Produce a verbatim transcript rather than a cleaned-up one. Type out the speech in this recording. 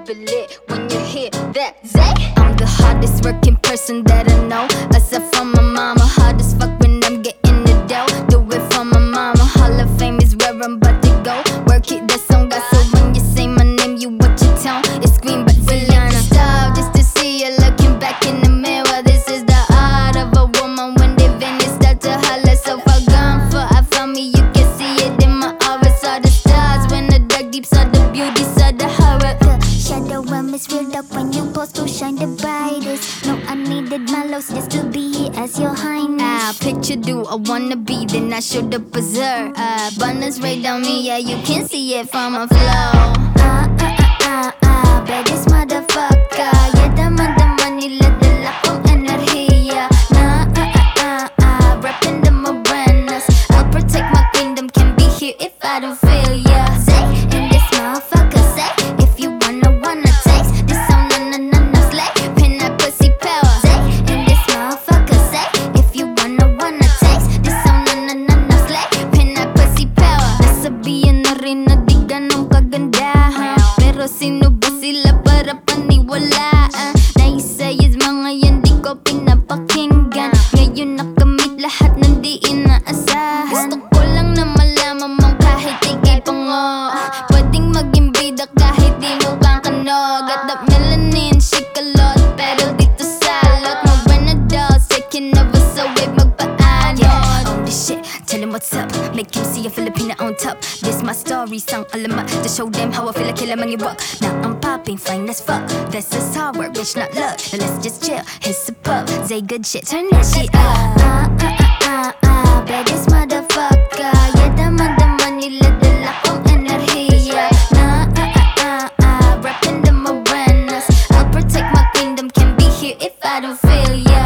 be lit when you hear that Zay. I'm the hardest working person that I know, aside from my mama. Hard as fuck when I'm getting the dough. Do it for my mama. Hall of Fame is where I'm about to go. Work it, that's on God. So when you say my name, you watch your tone. It's scream but Rihanna style, just to see you looking back in the mirror. This is the art of a woman when they vanish, start to holler. So far gone, for I found me, you can see it in my aura. Saw the stars when the dark deep, saw the beauty, saw the horror. The shadow realm is real up when you post to shine the brightest. No, I needed my lows just to be here as your highness. Ah, picture do I wanna be, then I show the berserk. Ah, abundance right on me, yeah, you can see it from my flow. Ah, ah, ah, ah, ah, baddest motherfucker. Yeah, daman-daman nila dala kong enerhiya. Na, ah, ah, ah, ah, rapping the Morenas. I'll protect my kingdom, can't be here if I don't feel ya. Say, and this motherfucker say, if you wanna, wanna taste this sound, na, na, na, na, slay. Pin that pussy power. Say, and this motherfucker say, if you wanna, wanna taste this sound, na, na, na, na, slay. Pin that pussy power. Nasabihan na rin na di ganong kagandahan, pero sino ba sila para paniwalaan? Naisayas mga yan di ko pinapakinggan. Ngayon nakamit lahat ng di inaasahan. Gusto ko lang na malaman mong kahit ikay pango, pwedeng maging bida kahit di mo kang kanog. Got that melanin, shake a lot, pero dito salot. No Renados, taking over so wait magpaano. Yeah, own this shit, tell him what's up, make him see a Filipina on top. This my story, sang alamat, to show them how I feel like kila mangi rock. Now I'm popping, fine as fuck, this is hard work, bitch not luck. Now let's just chill, hit a pub, say good shit, turn that shit up. Ah, ah, ah, ah, ah, baddest motherfucker. Yeah, daman-daman nila dala kong enerhiya. Na, ah, ah, ah, ah, rapping the Morenas. I'll protect my kingdom, can't be here if I don't feel ya.